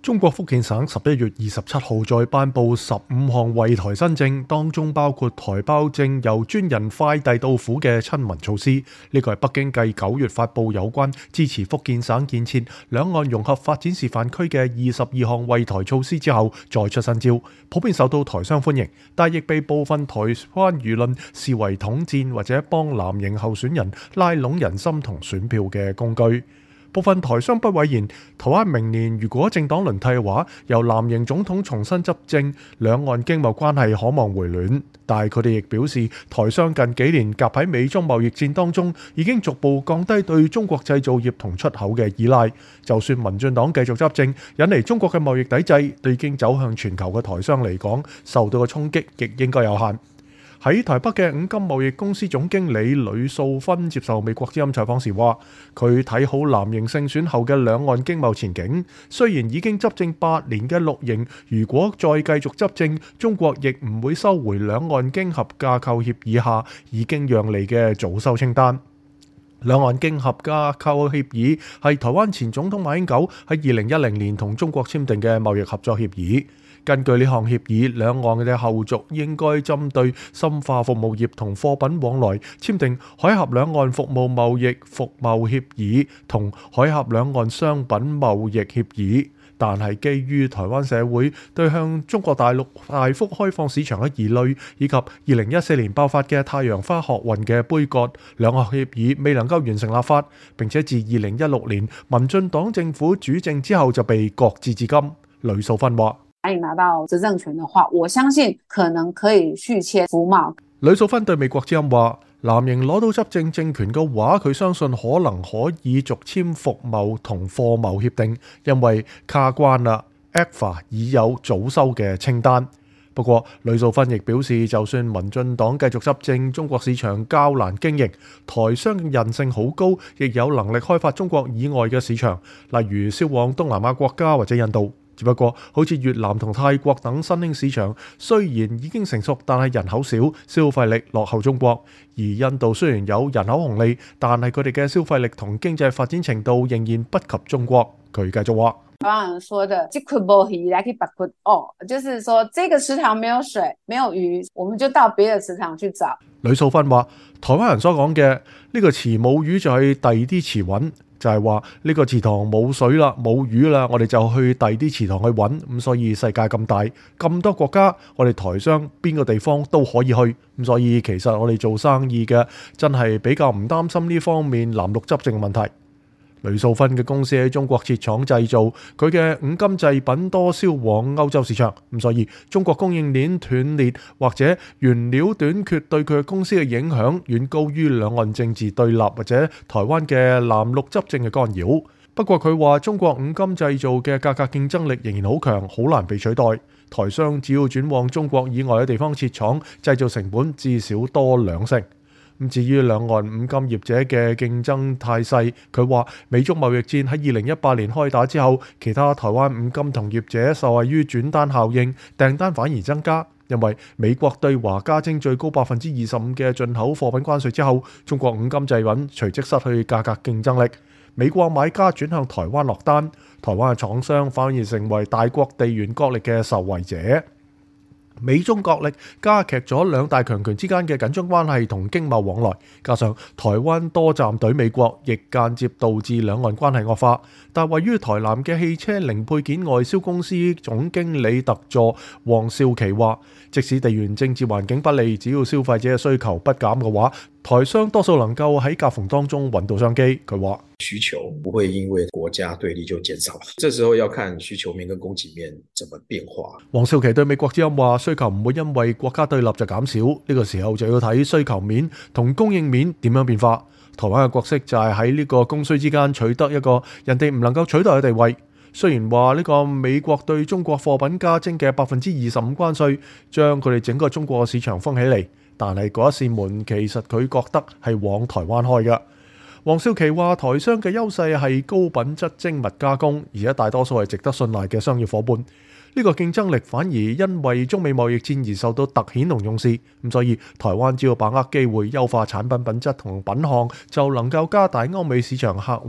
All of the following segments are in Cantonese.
中國福建省11月27號再頒布15項惠台新政，當中包括台胞證由專人快遞到府嘅親民措施。呢個係北京繼9月發布有關支持福建省建設兩岸融合發展示範區嘅22項惠台措施之後再出新招，普遍受到台商歡迎，但亦被部分台灣輿論視為統戰或者幫藍營候選人拉攏人心同選票嘅工具。部分台商不諱言，台灣明年如果政黨輪替嘅話，由藍營總統重新執政，兩岸經貿關係可望回暖。但係佢哋亦表示，台商近幾年夾喺美中貿易戰當中，已經逐步降低對中國製造業同出口嘅依賴。就算民進黨繼續執政，引嚟中國嘅貿易抵制，對已經走向全球嘅台商嚟講，受到嘅衝擊亦應該有限。喺台北嘅五金貿易公司總經理呂素芬接受美國之音採訪時話，佢睇好藍營勝選後嘅兩岸經貿前景。雖然已經執政8年嘅綠營，如果再繼續執政，中國亦唔會收回兩岸經合架構協議下已經讓利嘅早收清單。兩岸經合架構協議係台灣前總統馬英九喺2010年同中國簽訂嘅貿易合作協議。根據呢項協議，兩岸嘅後續應該針對深化服務業同貨品往來，簽訂海峽兩岸服務貿易服貿協議同海峽兩岸商品貿易協議。但係基於台灣社會對向中國大陸大幅開放市場嘅疑慮，以及2014年爆發嘅太陽花學運嘅杯葛，兩項協議未能夠完成立法，並且自2016年民進黨政府主政之後就被擱置至今。呂素芬話： 拿到執政權嘅話，我相信可能可以續簽服貿。 呂素芬對美國之音話：藍營攞到執政政權嘅話，佢相信可能可以續簽服貿同貨貿協定，因為卡關啦。ECFA 已有早收嘅清單。不過，呂素芬亦表示，就算民進黨繼續執政，中國市場較難經營，台商嘅韌性好高，亦有能力開發中國以外嘅市場，例如銷往東南亞國家或者印度。只不過，好似越南同泰國等新興市場，雖然已經成熟，但係人口少，消費力落後中國。而印度雖然有人口紅利，但係佢哋嘅消費力同經濟發展程度仍然不及中國。佢繼續話： 台灣人說的這捆沒魚來去拔捆哦，就是說這個池塘沒有水，沒有魚，我們就到別的池塘去找。呂素芬話：台灣人所講嘅呢個池冇魚就去第二啲池揾。就係話呢個池塘冇水啦，冇魚啦，我哋就去第二啲池塘去揾。咁所以世界咁大，咁多國家，我哋台商邊個地方都可以去。咁所以其實我哋做生意嘅真係比較唔擔心呢方面藍綠執政嘅問題。呂素芬嘅公司喺中國設廠製造，佢嘅五金製品多銷往歐洲市場，咁所以中國供應鏈斷裂或者原料短缺對佢嘅公司嘅影響遠高於兩岸政治對立或者台灣嘅藍綠執政嘅干擾。不過佢話中國五金製造嘅價格競爭力仍然好強，好難被取代。台商只要轉往中國以外嘅地方設廠，製造成本至少多2成。咁至於兩岸五金業者嘅競爭態勢，佢話美中貿易戰喺2018年開打之後，其他台灣五金同業者受惠於轉單效應，訂單反而增加，因為美國對華加徵最高25%嘅進口貨品關稅之後，中國五金製品隨即失去價格競爭力，美國買家轉向台灣落單，台灣嘅廠商反而成為大國地緣角力嘅受惠者。美中角力加劇咗兩大強權之間嘅緊張關係同經貿往來，加上台灣多站對美國，亦間接導致兩岸關係惡化。但位於台南嘅汽車零配件外銷公司總經理特助黃少琪話，即使地緣政治環境不利，只要消費者嘅需求不減嘅話，台商多數能夠喺夾縫當中揾到商機。佢話需求不會因為國家對立就減少，這時候要看需求面跟供給面怎麼變化。 黃少琪對美國之音話，需求唔會因為國家對立就減少，呢個時候就要睇需求面同供應面點樣變化。台灣嘅角色就係喺呢個供需之間取得一個人哋唔能夠取代嘅地位。雖然話呢個美國對中國貨品加徵嘅25%關稅，將佢哋整個中國嘅市場封起嚟，但係嗰一扇門其實佢覺得係往台灣開嘅。黃少琪話：台商嘅優勢係高品質精密加工，而且大多數係值得信賴嘅商業夥伴。呢個競爭力反而因為中美貿易戰而受到突顯同重視。咁所以台灣只要把握機會，優化產品品質同品項，就能夠加大歐美市場客戶。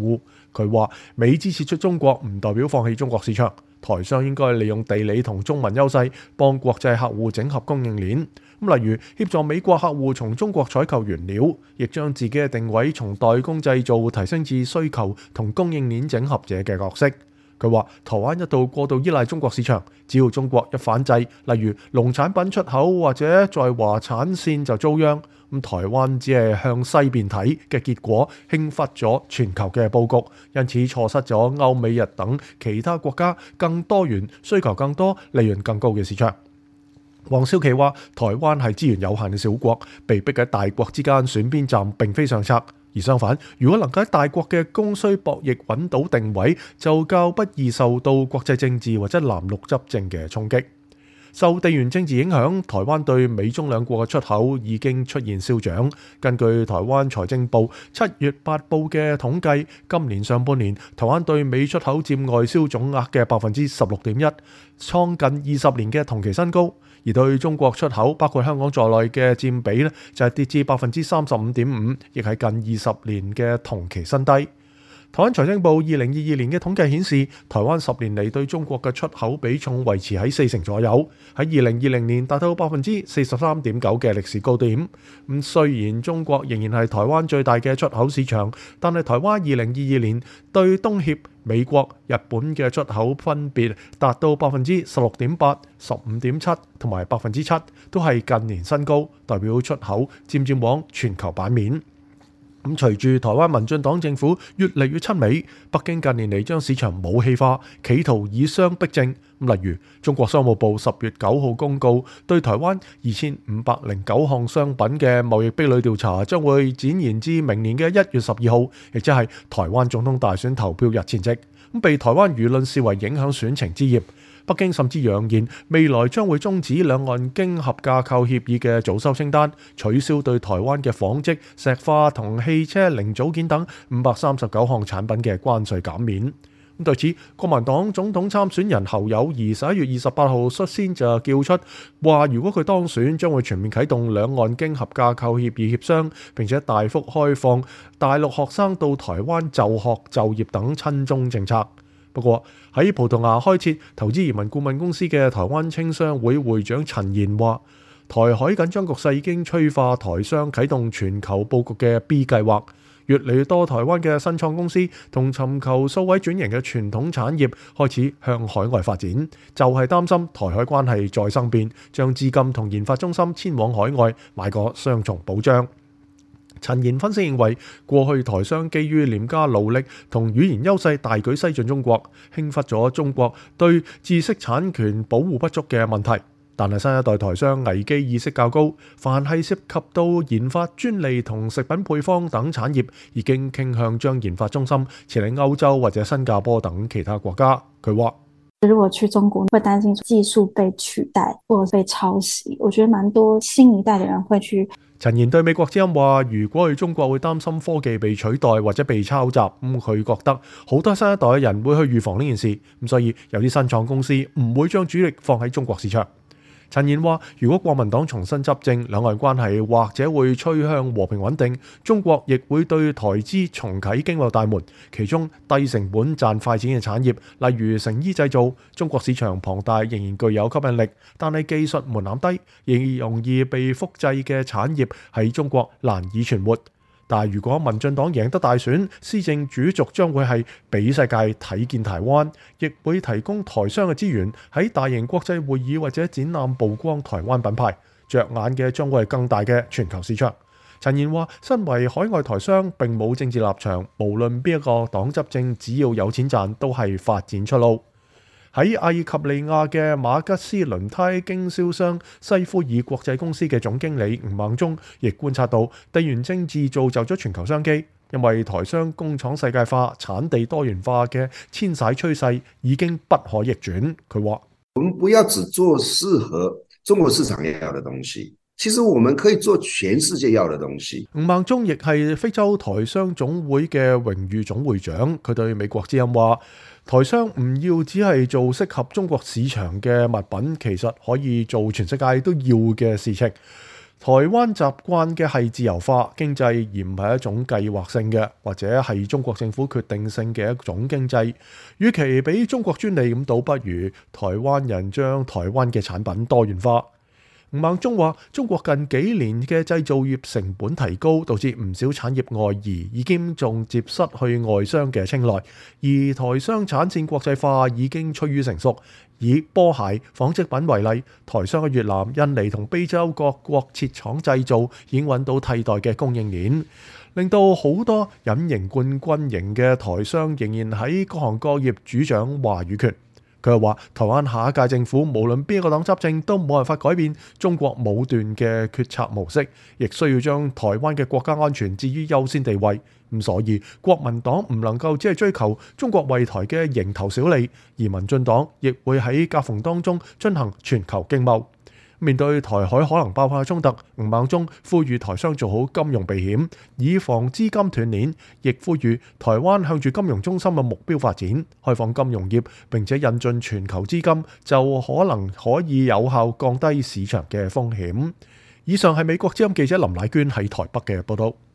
佢話美資撤出中國唔代表放棄中國市場，台商應該利用地理同中文優勢，幫國際客戶整合供應鏈。例如協助美國客戶從中國採購原料，亦將自己嘅定位從代工製造提升至需求同供應鏈整合者嘅角色。佢話台灣一度過度依賴中國市場，只要中國一反制，例如農產品出口或者在華產線就遭殃。台灣只係向西邊睇嘅結果，輕忽咗全球嘅佈局，因此錯失咗歐美日等其他國家更多元、需求更多、利潤更高嘅市場。黃少祺話：台灣係資源有限嘅小國，被逼喺大國之間選邊站並非上策。而相反，如果能夠喺大國嘅供需博弈揾到定位，就較不易受到國際政治或者藍綠執政嘅衝擊。受地緣政治影響，台灣對美中兩國嘅出口已經出現消長。根據台灣財政部7月8報嘅統計，今年上半年台灣對美出口佔外銷總額嘅16.1%，創近20年嘅同期新高。而對中國出口，包括香港在內嘅佔比呢，就係跌至35.5%，亦係近20年嘅同期新低。台灣財政部2022年嘅統計顯示，台灣10年嚟對中國嘅出口比重維持喺40%左右，喺2020年達到43.9%嘅歷史高點。雖然中國仍然係台灣最大嘅出口市場，但係台灣2022年對東協、美國、日本嘅出口分別達到16.8%、15.7%同埋7%，都係近年新高，代表出口漸漸往全球版面。隨住台灣民進黨政府越嚟越親美，北京近年嚟將市場武器化，企圖以商逼政。例如中國商務部10月9號公告，對台灣2509項商品嘅貿易壁壘調查將會展延至明年嘅1月12號，亦即係台灣總統大選投票日前夕。被台灣輿論視為影響選情之夜。北京甚至揚言未來將會終止兩岸經合架構協議嘅早收清單，取消對台灣嘅紡織、石化同汽車零組件等539項產品嘅關稅減免。對此，國民黨總統參選人侯友宜11月28號率先就叫出話，如果佢當選，將會全面啟動兩岸經合架構協議協商，並且大幅開放大陸學生到台灣就學、就業等親中政策。不過喺葡萄牙開設投資移民顧問公司嘅台灣青商會會長陳賢話，台海緊張局勢已經催化台商啟動全球佈局嘅 B 計劃，越嚟越多台灣嘅新創公司同尋求數位轉型嘅傳統產業開始向海外發展，就係擔心台海關係再生變，將資金同研發中心遷往海外，買個雙重保障。陳賢分析認為，過去台商基於廉價勞力同語言優勢大舉西進中國，輕忽咗中國對知識產權保護不足嘅問題。但係新一代台商危機意識較高，凡係涉及到研發專利同食品配方等產業，已經傾向將研發中心撤離歐洲或者新加坡等其他國家。佢話： 如果去中國會擔心技術被取代或者被抄襲，我覺得蠻多新一代的人會去。 陳賢對美國之音話：如果去中國會擔心科技被取代或者被抄襲，佢覺得好多新一代嘅人會去預防呢件事，所以有啲新創公司唔會將主力放喺中國市場。陳賢話：如果國民黨重新執政，兩岸關係或者會趨向和平穩定，中國亦會對台資重啟經貿大門。其中低成本賺快錢嘅產業，例如成衣製造，中國市場龐大，仍然具有吸引力，但係技術門檻低，仍然容易被複製嘅產業喺中國難以存活。但係如果民進黨贏得大選，施政主軸將會係俾世界睇見台灣，亦會提供台商嘅資源喺大型國際會議或者展覽曝光台灣品牌，着眼嘅將會係更大嘅全球市場。陳賢話：身為海外台商並冇政治立場，無論邊一個黨執政，只要有錢賺，都係發展出路。喺阿爾及利亞嘅馬吉斯輪胎經銷商西夫爾國際公司嘅總經理吳孟忠亦觀察到，地緣政治造就咗全球商機，因為台商工廠世界化、產地多元化嘅遷徙趨勢已經不可逆轉。佢話： 我們不要只做適合中國市場要的東西，其實我們可以做全世界要的東西。 吳孟忠亦係非洲台商總會嘅榮譽總會長，佢對美國之音話：台商唔要只係做適合中國市場嘅物品，其實可以做全世界都要嘅事情。 台灣習慣嘅係自由化經濟，而唔係一種計劃性嘅，或者係中國政府決定性嘅一種經濟。與其俾中國專利，咁倒不如台灣人將台灣嘅產品多元化。吳孟中話：中國近幾年嘅製造業成本提高，導致唔少產業外移，已經仲接失去外商嘅青睞。而台商產線國際化已經趨於成熟。以波鞋、紡織品為例，台商喺越南、印尼同非洲各國設廠製造，已經揾到替代嘅供應鏈，令到好多隱形冠軍型嘅台商仍然喺各行各業主掌話語權。佢又話：台灣下一屆政府無論邊一個黨執政，都冇辦法改變中國武斷嘅決策模式，亦需要將台灣嘅國家安全置於優先地位。咁所以國民黨唔能夠只係追求中國為台嘅蠅頭小利，而民進黨亦會喺夾縫當中進行全球經貿。面對台海可能爆發嘅衝突，吳孟中呼籲台商做好金融避險，以防資金斷鏈，亦呼籲台灣向住金融中心嘅目標發展，開放金融業，並且引進全球資金，就可以有效降低市場嘅風險。以上係美國之音記者林乃娟喺台北嘅報道。